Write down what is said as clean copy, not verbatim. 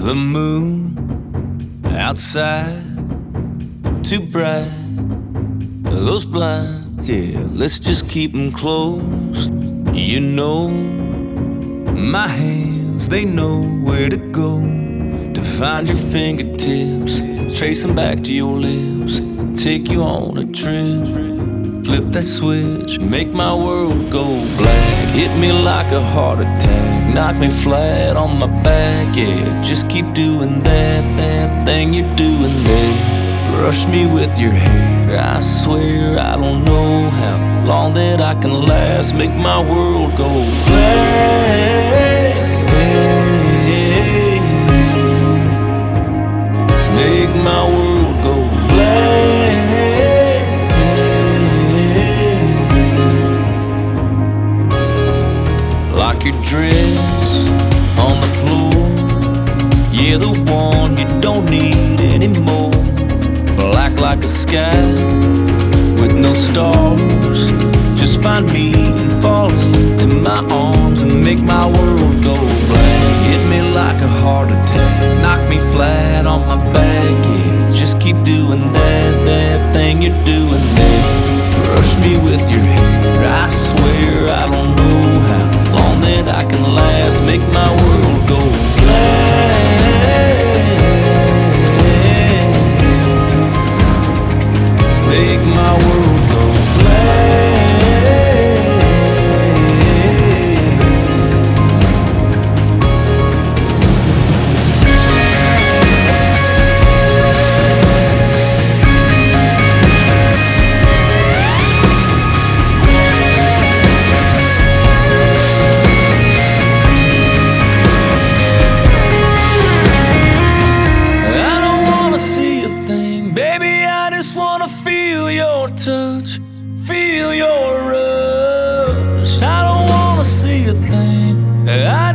The moon outside, too bright. Those blinds, yeah, let's just keep them closed. You know, my hands, they know where to go to find your fingertips, trace them back to your lips, take you on a trip. Flip that switch, make my world go black. Hit me like a heart attack, knock me flat on my back. Yeah, just keep doing that thing you're doing there. Rush me with your hair, I swear I don't know how long that I can last. Make my world go black. Make my world go black. Like your dress on the floor, yeah, the one you don't need anymore. Black like a sky with no stars. Just find me and fall into my arms and make my world go black. Hit me like a heart attack, knock me flat on my back. Yeah, just keep doing that thing you're doing there. Brush me with your hair, I swear I don't know how long that I can last. Make my world go black. Make my world go black. I don't wanna see a thing, baby, I just wanna feel your touch, feel your rush. I don't wanna see a thing.